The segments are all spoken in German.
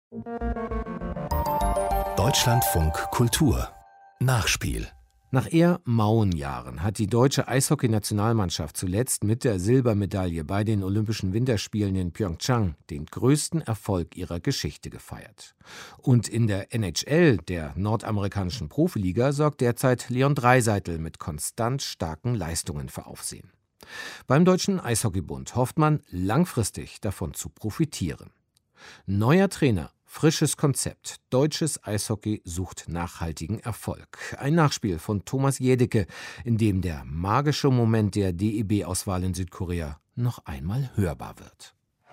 Deutschlandfunk Kultur Nachspiel. Nach eher mauen Jahren hat die deutsche Eishockey-Nationalmannschaft zuletzt mit der Silbermedaille bei den Olympischen Winterspielen in Pyeongchang den größten Erfolg ihrer Geschichte gefeiert. Und in der NHL, der nordamerikanischen Profiliga, sorgt derzeit Leon Draisaitl mit konstant starken Leistungen für Aufsehen. Beim Deutschen Eishockeybund hofft man, langfristig davon zu profitieren. Neuer Trainer, frisches Konzept. Deutsches Eishockey sucht nachhaltigen Erfolg. Ein Nachspiel von Thomas Jedecke, in dem der magische Moment der DEB-Auswahl in Südkorea noch einmal hörbar wird.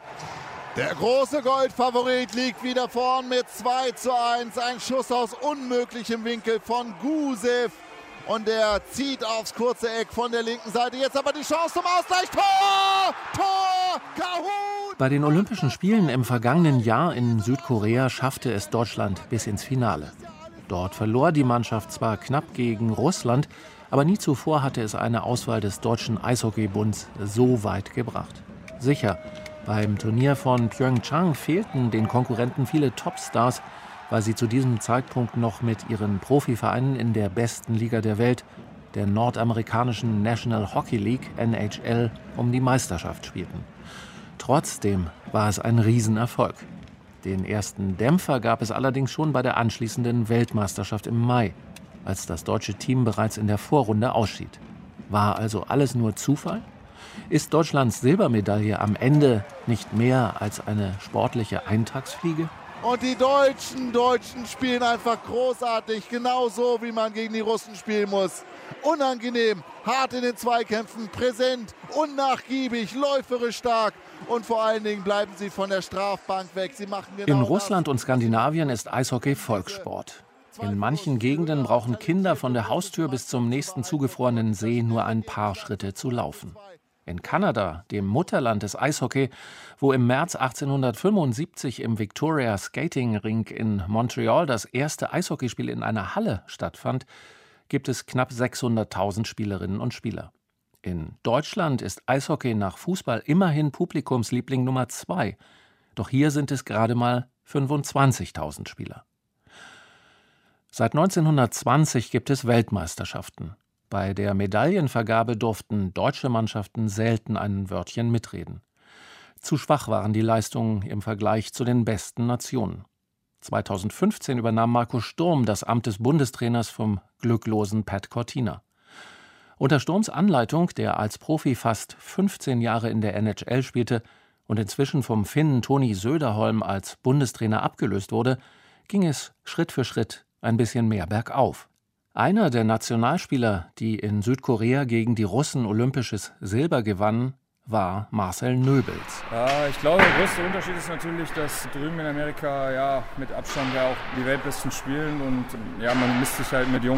Der große Goldfavorit liegt wieder vorn mit 2:1. Ein Schuss aus unmöglichem Winkel von Gusev. Und der zieht aufs kurze Eck von der linken Seite. Jetzt aber die Chance zum Ausgleich. Tor! Tor! Kahut! Bei den Olympischen Spielen im vergangenen Jahr in Südkorea schaffte es Deutschland bis ins Finale. Dort verlor die Mannschaft zwar knapp gegen Russland, aber nie zuvor hatte es eine Auswahl des Deutschen Eishockeybunds so weit gebracht. Sicher, beim Turnier von Pyeongchang fehlten den Konkurrenten viele Topstars, weil sie zu diesem Zeitpunkt noch mit ihren Profivereinen in der besten Liga der Welt, der nordamerikanischen National Hockey League, NHL, um die Meisterschaft spielten. Trotzdem war es ein Riesenerfolg. Den ersten Dämpfer gab es allerdings schon bei der anschließenden Weltmeisterschaft im Mai, als das deutsche Team bereits in der Vorrunde ausschied. War also alles nur Zufall? Ist Deutschlands Silbermedaille am Ende nicht mehr als eine sportliche Eintagsfliege? Und die Deutschen spielen einfach großartig, genauso wie man gegen die Russen spielen muss. Unangenehm, hart in den Zweikämpfen, präsent, unnachgiebig, läuferisch stark und vor allen Dingen bleiben sie von der Strafbank weg. Sie machen genau In Russland und Skandinavien ist Eishockey Volkssport. In manchen Gegenden brauchen Kinder von der Haustür bis zum nächsten zugefrorenen See nur ein paar Schritte zu laufen. In Kanada, dem Mutterland des Eishockey, wo im März 1875 im Victoria Skating Rink in Montreal das erste Eishockeyspiel in einer Halle stattfand, gibt es knapp 600.000 Spielerinnen und Spieler. In Deutschland ist Eishockey nach Fußball immerhin Publikumsliebling Nummer 2. Doch hier sind es gerade mal 25.000 Spieler. Seit 1920 gibt es Weltmeisterschaften. Bei der Medaillenvergabe durften deutsche Mannschaften selten ein Wörtchen mitreden. Zu schwach waren die Leistungen im Vergleich zu den besten Nationen. 2015 übernahm Marco Sturm das Amt des Bundestrainers vom glücklosen Pat Cortina. Unter Sturms Anleitung, der als Profi fast 15 Jahre in der NHL spielte und inzwischen vom Finnen Toni Söderholm als Bundestrainer abgelöst wurde, ging es Schritt für Schritt ein bisschen mehr bergauf. Einer der Nationalspieler, die in Südkorea gegen die Russen olympisches Silber gewannen, war Marcel Nöbels. Ja, ich glaube, der größte Unterschied ist natürlich, dass drüben in Amerika mit Abstand auch die Weltbesten spielen und man misst sich halt mit Jungs,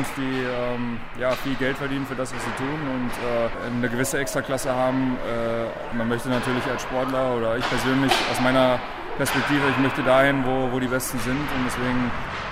die viel Geld verdienen für das, was sie tun und eine gewisse Extraklasse haben. Man möchte natürlich als Sportler oder ich persönlich aus meiner Perspektive, ich möchte dahin, wo die Besten sind und deswegen.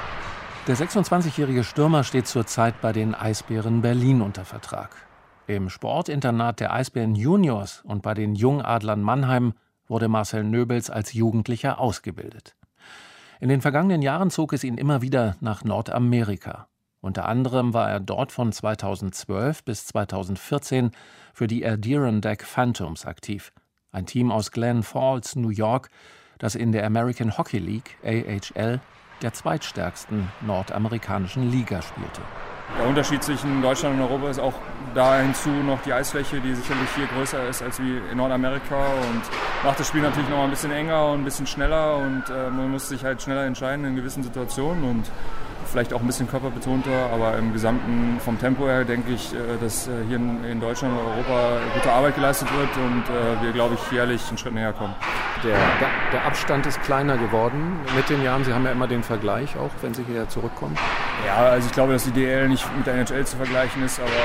Der 26-jährige Stürmer steht zurzeit bei den Eisbären Berlin unter Vertrag. Im Sportinternat der Eisbären Juniors und bei den Jungadlern Mannheim wurde Marcel Nöbels als Jugendlicher ausgebildet. In den vergangenen Jahren zog es ihn immer wieder nach Nordamerika. Unter anderem war er dort von 2012 bis 2014 für die Adirondack Phantoms aktiv, ein Team aus Glens Falls, New York, das in der American Hockey League, AHL, der zweitstärksten nordamerikanischen Liga spielte. Der Unterschied zwischen Deutschland und Europa ist auch da hinzu noch die Eisfläche, die sicherlich hier größer ist als wie in Nordamerika und macht das Spiel natürlich noch mal ein bisschen enger und ein bisschen schneller und man muss sich halt schneller entscheiden in gewissen Situationen und vielleicht auch ein bisschen körperbetonter, aber im Gesamten vom Tempo her denke ich, dass hier in Deutschland und Europa gute Arbeit geleistet wird und wir, glaube ich, jährlich einen Schritt näher kommen. Der Abstand ist kleiner geworden mit den Jahren. Sie haben ja immer den Vergleich, auch wenn Sie hierher zurückkommen. Ja, also ich glaube, dass die DL nicht mit der NHL zu vergleichen ist, aber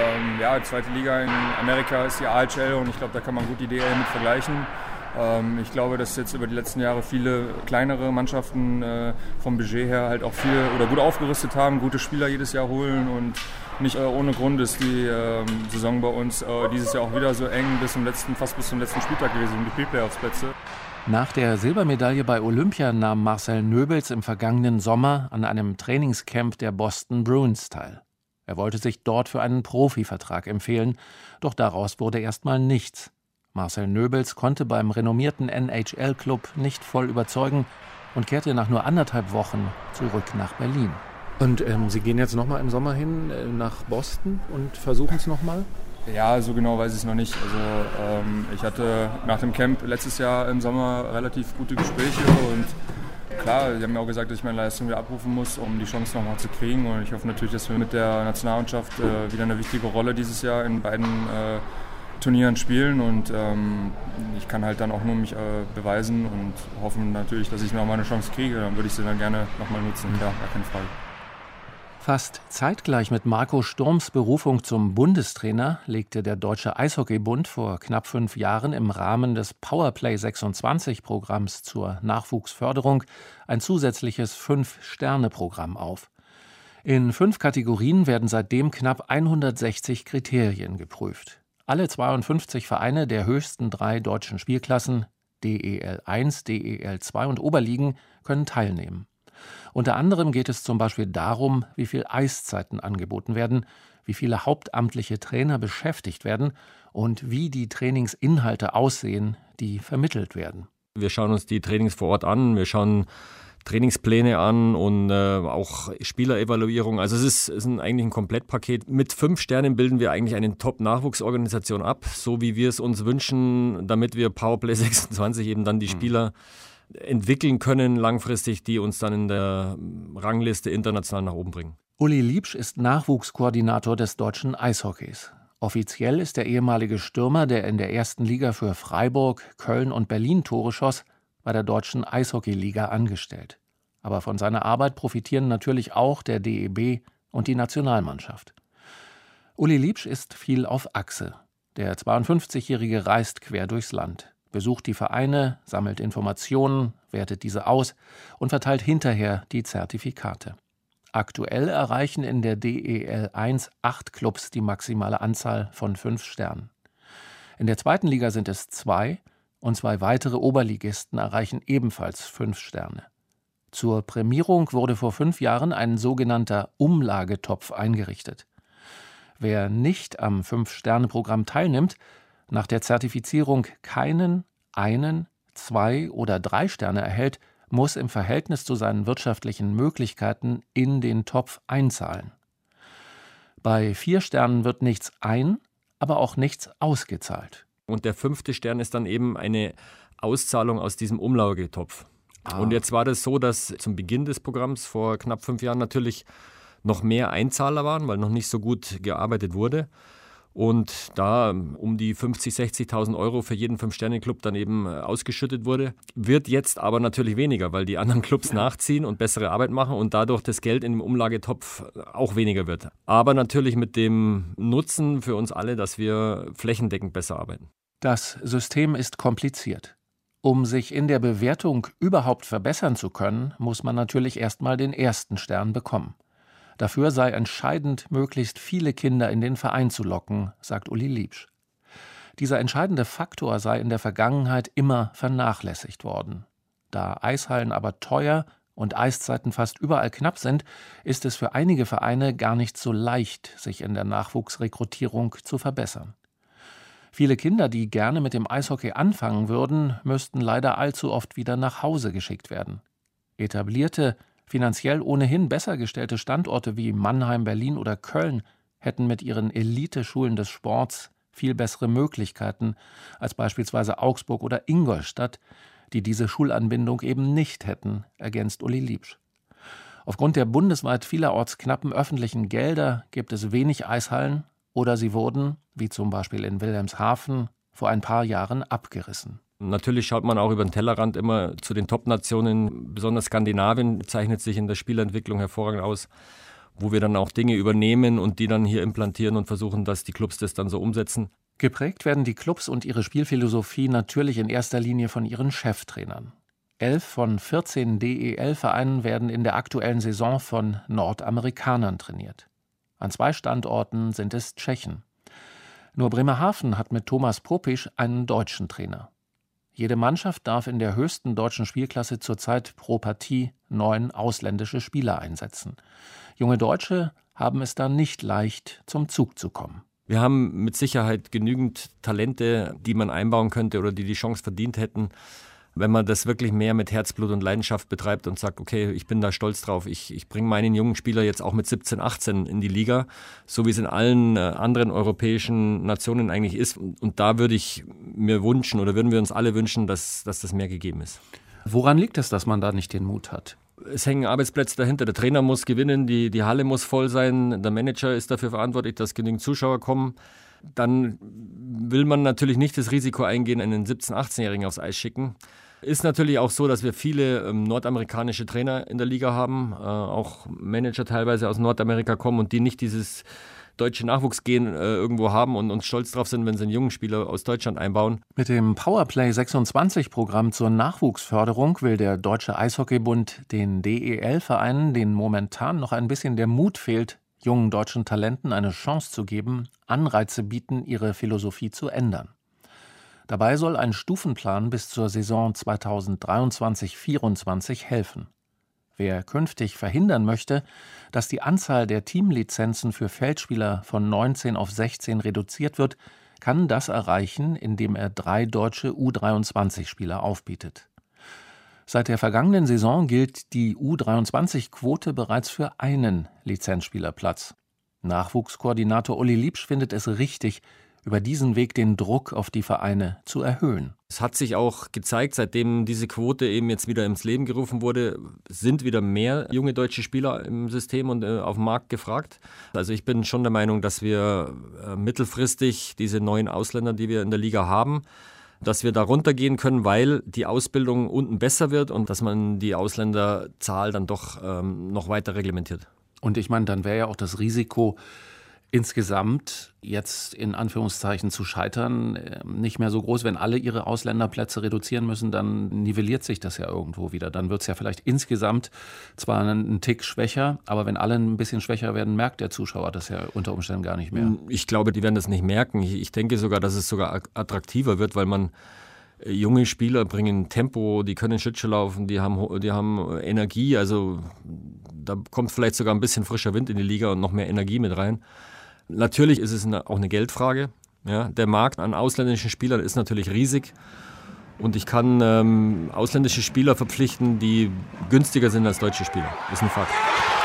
die zweite Liga in Amerika ist die AHL und ich glaube, da kann man gut die DL mit vergleichen. Ich glaube, dass jetzt über die letzten Jahre viele kleinere Mannschaften vom Budget her halt auch viel oder gut aufgerüstet haben, gute Spieler jedes Jahr holen und nicht ohne Grund ist die Saison bei uns dieses Jahr auch wieder so eng fast bis zum letzten Spieltag gewesen, um die Pre-Playoffs-Plätze. Nach der Silbermedaille bei Olympia nahm Marcel Nöbels im vergangenen Sommer an einem Trainingscamp der Boston Bruins teil. Er wollte sich dort für einen Profivertrag empfehlen, doch daraus wurde erstmal nichts. Marcel Nöbels konnte beim renommierten NHL-Club nicht voll überzeugen und kehrte nach nur 1,5 Wochen zurück nach Berlin. Und Sie gehen jetzt nochmal im Sommer hin nach Boston und versuchen es nochmal? Ja, so genau weiß ich es noch nicht. Also ich hatte nach dem Camp letztes Jahr im Sommer relativ gute Gespräche und klar, sie haben mir auch gesagt, dass ich meine Leistung wieder abrufen muss, um die Chance nochmal zu kriegen. Und ich hoffe natürlich, dass wir mit der Nationalmannschaft wieder eine wichtige Rolle dieses Jahr in beiden Turnieren spielen. Und ich kann halt dann auch nur mich beweisen und hoffen natürlich, dass ich nochmal eine Chance kriege. Dann würde ich sie dann gerne nochmal nutzen. Ja, gar keine Frage. Fast zeitgleich mit Marco Sturms Berufung zum Bundestrainer legte der Deutsche Eishockeybund vor knapp 5 Jahren im Rahmen des Powerplay 26-Programms zur Nachwuchsförderung ein zusätzliches 5-Sterne-Programm auf. In 5 Kategorien werden seitdem knapp 160 Kriterien geprüft. Alle 52 Vereine der höchsten 3 deutschen Spielklassen, DEL 1, DEL 2 und Oberligen, können teilnehmen. Unter anderem geht es zum Beispiel darum, wie viel Eiszeiten angeboten werden, wie viele hauptamtliche Trainer beschäftigt werden und wie die Trainingsinhalte aussehen, die vermittelt werden. Wir schauen uns die Trainings vor Ort an, wir schauen Trainingspläne an und auch Spielerevaluierung. Also es ist eigentlich ein Komplettpaket. Mit 5 Sternen bilden wir eigentlich eine Top-Nachwuchsorganisation ab, so wie wir es uns wünschen, damit wir Powerplay 26 eben dann die Spieler entwickeln können langfristig, die uns dann in der Rangliste international nach oben bringen. Uli Liebsch ist Nachwuchskoordinator des deutschen Eishockeys. Offiziell ist der ehemalige Stürmer, der in der ersten Liga für Freiburg, Köln und Berlin Tore schoss, bei der deutschen Eishockeyliga angestellt. Aber von seiner Arbeit profitieren natürlich auch der DEB und die Nationalmannschaft. Uli Liebsch ist viel auf Achse. Der 52-Jährige reist quer durchs Land, besucht die Vereine, sammelt Informationen, wertet diese aus und verteilt hinterher die Zertifikate. Aktuell erreichen in der DEL 1 8 Clubs die maximale Anzahl von 5 Sternen. In der 2. Liga sind es 2 und 2 weitere Oberligisten erreichen ebenfalls 5 Sterne. Zur Prämierung wurde vor 5 Jahren ein sogenannter Umlagetopf eingerichtet. Wer nicht am 5-Sterne-Programm teilnimmt, nach der Zertifizierung keinen, 1, 2 oder 3 Sterne erhält, muss im Verhältnis zu seinen wirtschaftlichen Möglichkeiten in den Topf einzahlen. Bei 4 Sternen wird nichts ein, aber auch nichts ausgezahlt. Und der 5. Stern ist dann eben eine Auszahlung aus diesem Umlagetopf. Und jetzt war das so, dass zum Beginn des Programms vor knapp 5 Jahren natürlich noch mehr Einzahler waren, weil noch nicht so gut gearbeitet wurde. Und da um die 50.000, 60.000 Euro für jeden 5-Sterne-Club dann eben ausgeschüttet wurde, wird jetzt aber natürlich weniger, weil die anderen Clubs nachziehen und bessere Arbeit machen und dadurch das Geld in dem Umlagetopf auch weniger wird. Aber natürlich mit dem Nutzen für uns alle, dass wir flächendeckend besser arbeiten. Das System ist kompliziert. Um sich in der Bewertung überhaupt verbessern zu können, muss man natürlich erstmal den 1. Stern bekommen. Dafür sei entscheidend, möglichst viele Kinder in den Verein zu locken, sagt Uli Liebsch. Dieser entscheidende Faktor sei in der Vergangenheit immer vernachlässigt worden. Da Eishallen aber teuer und Eiszeiten fast überall knapp sind, ist es für einige Vereine gar nicht so leicht, sich in der Nachwuchsrekrutierung zu verbessern. Viele Kinder, die gerne mit dem Eishockey anfangen würden, müssten leider allzu oft wieder nach Hause geschickt werden. Etablierte, finanziell ohnehin besser gestellte Standorte wie Mannheim, Berlin oder Köln hätten mit ihren Eliteschulen des Sports viel bessere Möglichkeiten als beispielsweise Augsburg oder Ingolstadt, die diese Schulanbindung eben nicht hätten, ergänzt Uli Liebsch. Aufgrund der bundesweit vielerorts knappen öffentlichen Gelder gibt es wenig Eishallen oder sie wurden, wie zum Beispiel in Wilhelmshaven, vor ein paar Jahren abgerissen. Natürlich schaut man auch über den Tellerrand immer zu den Top-Nationen. Besonders Skandinavien zeichnet sich in der Spielentwicklung hervorragend aus, wo wir dann auch Dinge übernehmen und die dann hier implantieren und versuchen, dass die Clubs das dann so umsetzen. Geprägt werden die Clubs und ihre Spielphilosophie natürlich in erster Linie von ihren Cheftrainern. 11 von 14 DEL-Vereinen werden in der aktuellen Saison von Nordamerikanern trainiert. An 2 Standorten sind es Tschechen. Nur Bremerhaven hat mit Thomas Popisch einen deutschen Trainer. Jede Mannschaft darf in der höchsten deutschen Spielklasse zurzeit pro Partie 9 ausländische Spieler einsetzen. Junge Deutsche haben es da nicht leicht, zum Zug zu kommen. Wir haben mit Sicherheit genügend Talente, die man einbauen könnte oder die Chance verdient hätten, wenn man das wirklich mehr mit Herzblut und Leidenschaft betreibt und sagt, okay, ich bin da stolz drauf, ich bringe meinen jungen Spieler jetzt auch mit 17, 18 in die Liga, so wie es in allen anderen europäischen Nationen eigentlich ist. Und da würde ich mir wünschen oder würden wir uns alle wünschen, dass das mehr gegeben ist. Woran liegt es, dass man da nicht den Mut hat? Es hängen Arbeitsplätze dahinter. Der Trainer muss gewinnen, die Halle muss voll sein, der Manager ist dafür verantwortlich, dass genügend Zuschauer kommen. Dann will man natürlich nicht das Risiko eingehen, einen 17-, 18-Jährigen aufs Eis schicken. Ist natürlich auch so, dass wir viele nordamerikanische Trainer in der Liga haben, auch Manager teilweise aus Nordamerika kommen und die nicht dieses deutsche Nachwuchsgehen irgendwo haben und stolz drauf sind, wenn sie einen jungen Spieler aus Deutschland einbauen. Mit dem Powerplay 26-Programm zur Nachwuchsförderung will der Deutsche Eishockeybund den DEL-Vereinen, denen momentan noch ein bisschen der Mut fehlt, jungen deutschen Talenten eine Chance zu geben, Anreize bieten, ihre Philosophie zu ändern. Dabei soll ein Stufenplan bis zur Saison 2023/24 helfen. Wer künftig verhindern möchte, dass die Anzahl der Teamlizenzen für Feldspieler von 19 auf 16 reduziert wird, kann das erreichen, indem er 3 deutsche U23-Spieler aufbietet. Seit der vergangenen Saison gilt die U23-Quote bereits für einen Lizenzspielerplatz. Nachwuchskoordinator Uli Liebsch findet es richtig, über diesen Weg den Druck auf die Vereine zu erhöhen. Es hat sich auch gezeigt, seitdem diese Quote eben jetzt wieder ins Leben gerufen wurde, sind wieder mehr junge deutsche Spieler im System und auf dem Markt gefragt. Also ich bin schon der Meinung, dass wir mittelfristig diese neuen Ausländer, die wir in der Liga haben, dass wir da runtergehen können, weil die Ausbildung unten besser wird und dass man die Ausländerzahl dann doch noch weiter reglementiert. Und ich meine, dann wäre ja auch das Risiko, insgesamt jetzt in Anführungszeichen zu scheitern, nicht mehr so groß. Wenn alle ihre Ausländerplätze reduzieren müssen, dann nivelliert sich das ja irgendwo wieder. Dann wird es ja vielleicht insgesamt zwar einen Tick schwächer, aber wenn alle ein bisschen schwächer werden, merkt der Zuschauer das ja unter Umständen gar nicht mehr. Ich glaube, die werden das nicht merken. Ich denke sogar, dass es sogar attraktiver wird, weil man junge Spieler bringen Tempo, die können Schlittschuh laufen, die haben Energie. Also da kommt vielleicht sogar ein bisschen frischer Wind in die Liga und noch mehr Energie mit rein. Natürlich ist es auch eine Geldfrage. Ja, der Markt an ausländischen Spielern ist natürlich riesig und ich kann ausländische Spieler verpflichten, die günstiger sind als deutsche Spieler. Das ist ein Fakt.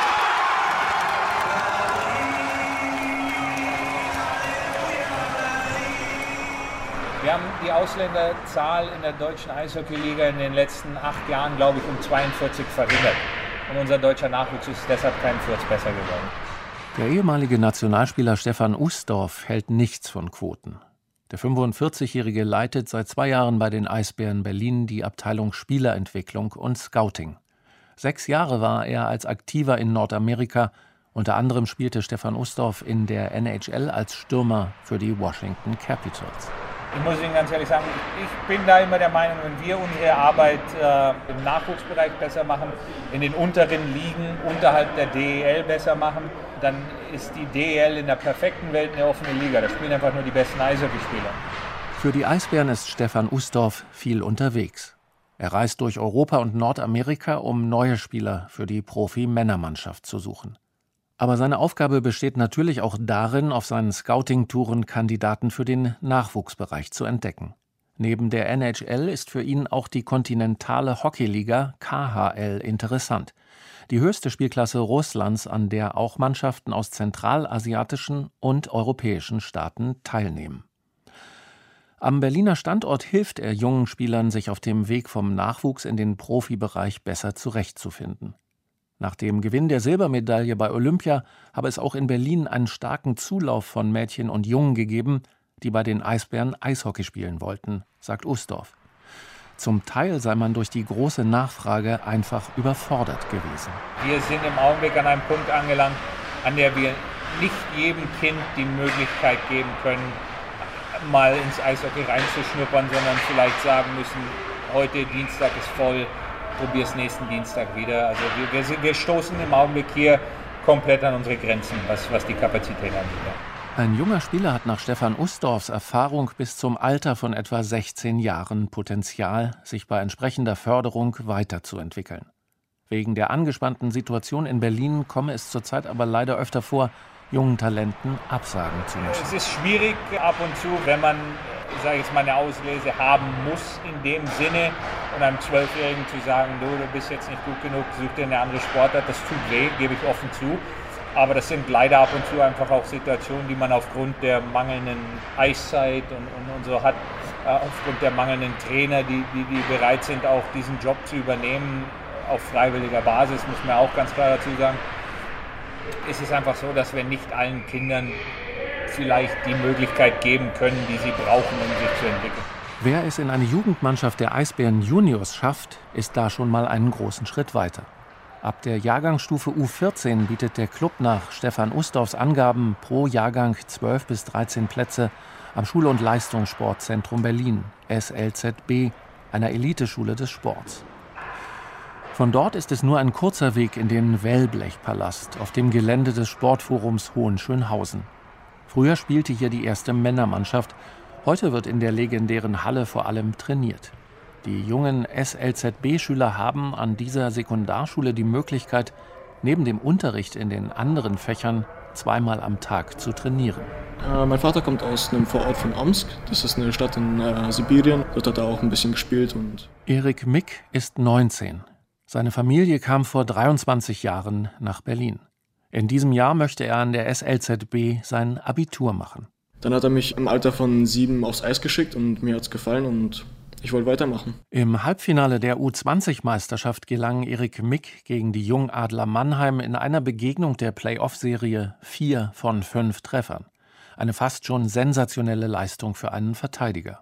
Wir haben die Ausländerzahl in der deutschen Eishockeyliga in den letzten 8 Jahren, glaube ich, um 42 verringert. Und unser deutscher Nachwuchs ist deshalb kein Furz besser geworden. Der ehemalige Nationalspieler Stefan Ustorf hält nichts von Quoten. Der 45-Jährige leitet seit 2 Jahren bei den Eisbären Berlin die Abteilung Spielerentwicklung und Scouting. 6 Jahre war er als Aktiver in Nordamerika. Unter anderem spielte Stefan Ustorf in der NHL als Stürmer für die Washington Capitals. Ich muss Ihnen ganz ehrlich sagen, ich bin da immer der Meinung, wenn wir unsere Arbeit im Nachwuchsbereich besser machen, in den unteren Ligen unterhalb der DEL besser machen, dann ist die DEL in der perfekten Welt eine offene Liga. Da spielen einfach nur die besten Eishockeyspieler. Für die Eisbären ist Stefan Ustorf viel unterwegs. Er reist durch Europa und Nordamerika, um neue Spieler für die Profi-Männermannschaft zu suchen. Aber seine Aufgabe besteht natürlich auch darin, auf seinen Scouting-Touren Kandidaten für den Nachwuchsbereich zu entdecken. Neben der NHL ist für ihn auch die kontinentale Hockeyliga KHL interessant. Die höchste Spielklasse Russlands, an der auch Mannschaften aus zentralasiatischen und europäischen Staaten teilnehmen. Am Berliner Standort hilft er jungen Spielern, sich auf dem Weg vom Nachwuchs in den Profibereich besser zurechtzufinden. Nach dem Gewinn der Silbermedaille bei Olympia habe es auch in Berlin einen starken Zulauf von Mädchen und Jungen gegeben, die bei den Eisbären Eishockey spielen wollten, sagt Ustorf. Zum Teil sei man durch die große Nachfrage einfach überfordert gewesen. Wir sind im Augenblick an einem Punkt angelangt, an der wir nicht jedem Kind die Möglichkeit geben können, mal ins Eishockey reinzuschnuppern, sondern vielleicht sagen müssen, heute Dienstag ist voll, probier es nächsten Dienstag wieder. Also wir stoßen im Augenblick hier komplett an unsere Grenzen, was die Kapazität angeht. Ein junger Spieler hat nach Stefan Ustorfs Erfahrung bis zum Alter von etwa 16 Jahren Potenzial, sich bei entsprechender Förderung weiterzuentwickeln. Wegen der angespannten Situation in Berlin komme es zurzeit aber leider öfter vor, jungen Talenten Absagen zu müssen. Es ist schwierig ab und zu, wenn man, sage ich jetzt mal, eine Auslese haben muss in dem Sinne und einem 12-Jährigen zu sagen, du bist jetzt nicht gut genug, such dir eine andere Sportart, das tut weh, gebe ich offen zu. Aber das sind leider ab und zu einfach auch Situationen, die man aufgrund der mangelnden Eiszeit und so hat, aufgrund der mangelnden Trainer, die bereit sind, auch diesen Job zu übernehmen, auf freiwilliger Basis, muss man auch ganz klar dazu sagen. Es ist einfach so, dass wir nicht allen Kindern vielleicht die Möglichkeit geben können, die sie brauchen, um sich zu entwickeln. Wer es in eine Jugendmannschaft der Eisbären Juniors schafft, ist da schon mal einen großen Schritt weiter. Ab der Jahrgangsstufe U14 bietet der Club nach Stefan Ustorfs Angaben pro Jahrgang 12 bis 13 Plätze am Schule- und Leistungssportzentrum Berlin, SLZB, einer Eliteschule des Sports. Von dort ist es nur ein kurzer Weg in den Wellblechpalast auf dem Gelände des Sportforums Hohenschönhausen. Früher spielte hier die erste Männermannschaft, heute wird in der legendären Halle vor allem trainiert. Die jungen SLZB-Schüler haben an dieser Sekundarschule die Möglichkeit, neben dem Unterricht in den anderen Fächern zweimal am Tag zu trainieren. Mein Vater kommt aus einem Vorort von Omsk, das ist eine Stadt in Sibirien, dort hat er auch ein bisschen gespielt. Erik Mick ist 19. Seine Familie kam vor 23 Jahren nach Berlin. In diesem Jahr möchte er an der SLZB sein Abitur machen. Dann hat er mich im Alter von 7 aufs Eis geschickt und mir hat es gefallen und ich wollte weitermachen. Im Halbfinale der U20-Meisterschaft gelang Erik Mick gegen die Jungadler Mannheim in einer Begegnung der Playoff-Serie 4 von 5 Treffern. Eine fast schon sensationelle Leistung für einen Verteidiger.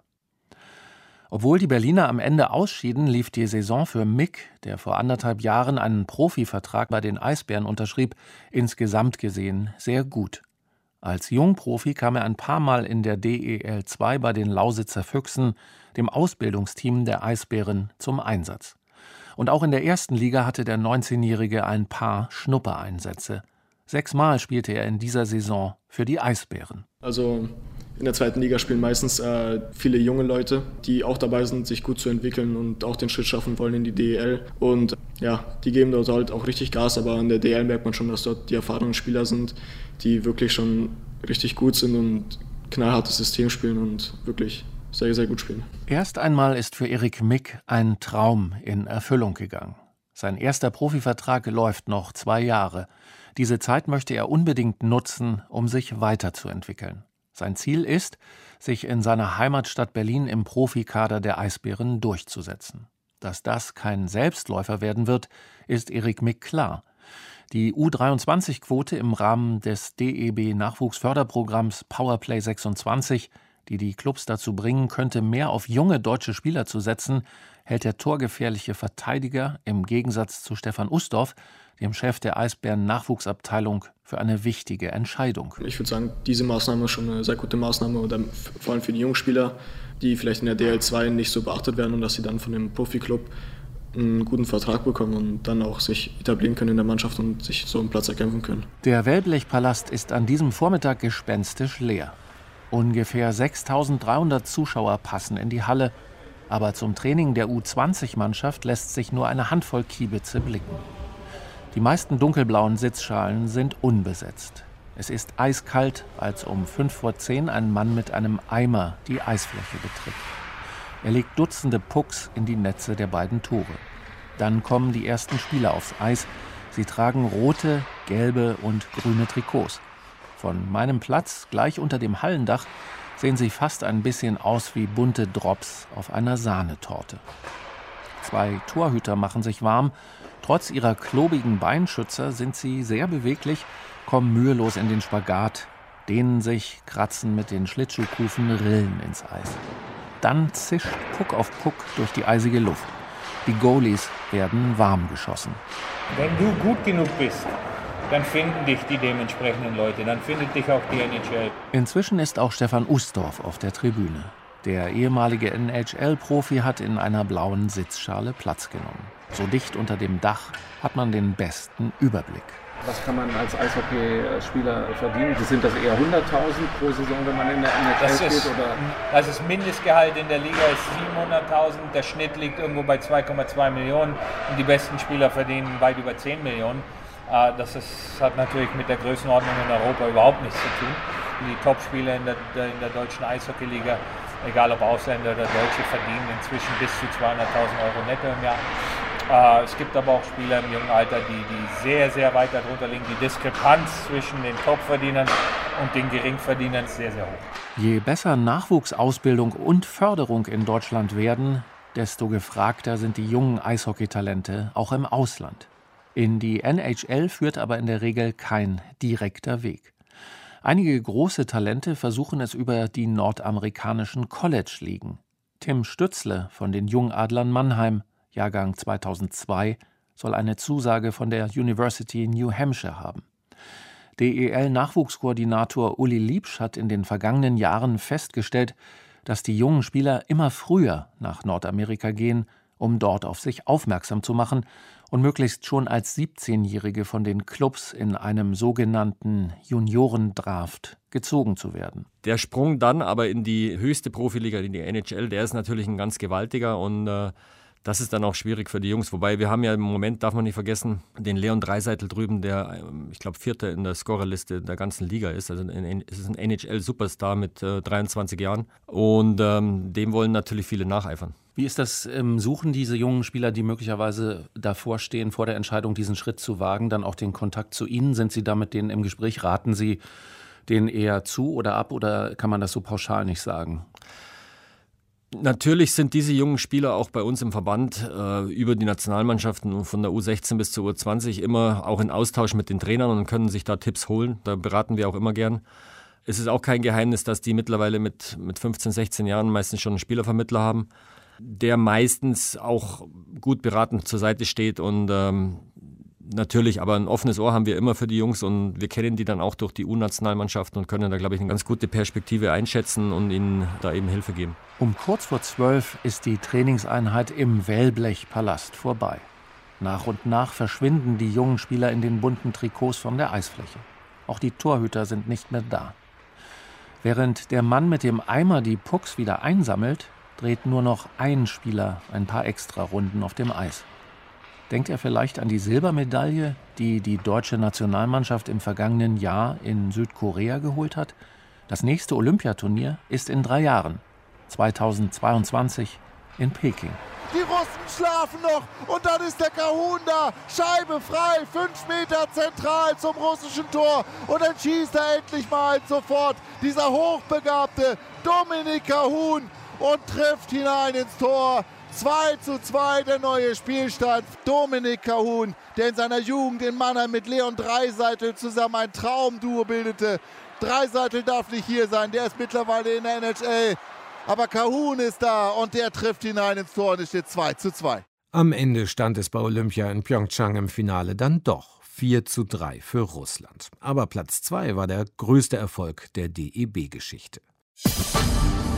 Obwohl die Berliner am Ende ausschieden, lief die Saison für Mick, der vor 1,5 Jahren einen Profivertrag bei den Eisbären unterschrieb, insgesamt gesehen sehr gut. Als Jungprofi kam er ein paar Mal in der DEL 2 bei den Lausitzer Füchsen, dem Ausbildungsteam der Eisbären, zum Einsatz. Und auch in der ersten Liga hatte der 19-Jährige ein paar Schnuppereinsätze. 6 Mal spielte er in dieser Saison für die Eisbären. Also in der zweiten Liga spielen meistens viele junge Leute, die auch dabei sind, sich gut zu entwickeln und auch den Schritt schaffen wollen in die DEL. Und ja, die geben dort halt auch richtig Gas, aber in der DEL merkt man schon, dass dort die erfahrenen Spieler sind, die wirklich schon richtig gut sind und knallhartes System spielen und wirklich sehr, sehr gut spielen. Erst einmal ist für Erik Mick ein Traum in Erfüllung gegangen. Sein erster Profivertrag läuft noch 2 Jahre. Diese Zeit möchte er unbedingt nutzen, um sich weiterzuentwickeln. Sein Ziel ist, sich in seiner Heimatstadt Berlin im Profikader der Eisbären durchzusetzen. Dass das kein Selbstläufer werden wird, ist Erik Mick klar. Die U23-Quote im Rahmen des DEB-Nachwuchsförderprogramms Powerplay 26, die die Clubs dazu bringen könnte, mehr auf junge deutsche Spieler zu setzen, hält der torgefährliche Verteidiger im Gegensatz zu Stefan Ustorf, dem Chef der Eisbären-Nachwuchsabteilung, für eine wichtige Entscheidung. Ich würde sagen, diese Maßnahme ist schon eine sehr gute Maßnahme, oder vor allem für die Jungspieler, die vielleicht in der DL 2 nicht so beachtet werden und dass sie dann von dem Profiklub einen guten Vertrag bekommen und dann auch sich etablieren können in der Mannschaft und sich so einen Platz erkämpfen können. Der Wellblechpalast ist an diesem Vormittag gespenstisch leer. Ungefähr 6.300 Zuschauer passen in die Halle, aber zum Training der U20-Mannschaft lässt sich nur eine Handvoll Kiebitze blicken. Die meisten dunkelblauen Sitzschalen sind unbesetzt. Es ist eiskalt, als um 5:10 ein Mann mit einem Eimer die Eisfläche betritt. Er legt Dutzende Pucks in die Netze der beiden Tore. Dann kommen die ersten Spieler aufs Eis. Sie tragen rote, gelbe und grüne Trikots. Von meinem Platz, gleich unter dem Hallendach, sehen sie fast ein bisschen aus wie bunte Drops auf einer Sahnetorte. 2 Torhüter machen sich warm. Trotz ihrer klobigen Beinschützer sind sie sehr beweglich, kommen mühelos in den Spagat, dehnen sich, kratzen mit den Schlittschuhkufen Rillen ins Eis. Dann zischt Puck auf Puck durch die eisige Luft. Die Goalies werden warm geschossen. Wenn du gut genug bist, dann finden dich die dementsprechenden Leute, dann findet dich auch die NHL. Inzwischen ist auch Stefan Ustorf auf der Tribüne. Der ehemalige NHL-Profi hat in einer blauen Sitzschale Platz genommen. So dicht unter dem Dach hat man den besten Überblick. Was kann man als Eishockeyspieler verdienen? Sind das eher 100.000 pro Saison, wenn man in der NHL spielt? Das ist Mindestgehalt in der Liga ist 700.000. Der Schnitt liegt irgendwo bei 2,2 Millionen und die besten Spieler verdienen weit über 10 Millionen. Das hat natürlich mit der Größenordnung in Europa überhaupt nichts zu tun. Die Topspieler in der deutschen Eishockeyliga, egal ob Ausländer oder Deutsche, verdienen inzwischen bis zu 200.000 Euro netto im Jahr. Es gibt aber auch Spieler im jungen Alter, die sehr, sehr weit darunter liegen. Die Diskrepanz zwischen den Topverdienern und den Geringverdienern ist sehr, sehr hoch. Je besser Nachwuchsausbildung und Förderung in Deutschland werden, desto gefragter sind die jungen Eishockeytalente auch im Ausland. In die NHL führt aber in der Regel kein direkter Weg. Einige große Talente versuchen es über die nordamerikanischen College-Ligen. Tim Stützle von den Jungadlern Mannheim, Jahrgang 2002, soll eine Zusage von der University New Hampshire haben. DEL-Nachwuchskoordinator Uli Liebsch hat in den vergangenen Jahren festgestellt, dass die jungen Spieler immer früher nach Nordamerika gehen, um dort auf sich aufmerksam zu machen und möglichst schon als 17-Jährige von den Clubs in einem sogenannten Juniorendraft gezogen zu werden. Der Sprung dann aber in die höchste Profiliga, in die NHL, der ist natürlich ein ganz gewaltiger und das ist dann auch schwierig für die Jungs. Wobei wir haben ja im Moment, darf man nicht vergessen, den Leon Draisaitl drüben, der, ich glaube, Vierter in der Scorerliste der ganzen Liga ist. Also es ist ein NHL-Superstar mit 23 Jahren. Und dem wollen natürlich viele nacheifern. Wie ist das? Suchen diese jungen Spieler, die möglicherweise davor stehen, vor der Entscheidung, diesen Schritt zu wagen, dann auch den Kontakt zu Ihnen? Sind Sie da mit denen im Gespräch? Raten Sie denen eher zu oder ab? Oder kann man das so pauschal nicht sagen? Natürlich sind diese jungen Spieler auch bei uns im Verband über die Nationalmannschaften von der U16 bis zur U20 immer auch in Austausch mit den Trainern und können sich da Tipps holen. Da beraten wir auch immer gern. Es ist auch kein Geheimnis, dass die mittlerweile mit 15, 16 Jahren meistens schon einen Spielervermittler haben, der meistens auch gut beratend zur Seite steht und natürlich, aber ein offenes Ohr haben wir immer für die Jungs und wir kennen die dann auch durch die U-Nationalmannschaften und können da, glaube ich, eine ganz gute Perspektive einschätzen und ihnen da eben Hilfe geben. Um kurz vor 12 ist die Trainingseinheit im Wellblechpalast vorbei. Nach und nach verschwinden die jungen Spieler in den bunten Trikots von der Eisfläche. Auch die Torhüter sind nicht mehr da. Während der Mann mit dem Eimer die Pucks wieder einsammelt, dreht nur noch ein Spieler ein paar Extrarunden auf dem Eis. Denkt er vielleicht an die Silbermedaille, die die deutsche Nationalmannschaft im vergangenen Jahr in Südkorea geholt hat? Das nächste Olympiaturnier ist in 3 Jahren, 2022 in Peking. Die Russen schlafen noch und dann ist der Kahun da. Scheibe frei, 5 Meter zentral zum russischen Tor. Und dann schießt er endlich mal sofort dieser hochbegabte Dominik Kahun und trifft hinein ins Tor. 2:2 der neue Spielstand. Dominik Kahun, der in seiner Jugend in Mannheim mit Leon Draisaitl zusammen ein Traumduo bildete. Draisaitl darf nicht hier sein, der ist mittlerweile in der NHL. Aber Kahun ist da und der trifft hinein ins Tor und es steht 2:2. Am Ende stand es bei Olympia in Pyeongchang im Finale dann doch 4:3 für Russland. Aber Platz 2 war der größte Erfolg der DEB-Geschichte.